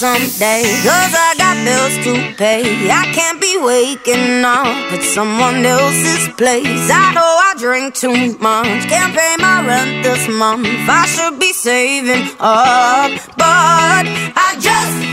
someday, 'cause I got bills to pay. I can't be waking up at someone else's place. I know I drink too much, can't pay my rent this month. I should be saving up, but I just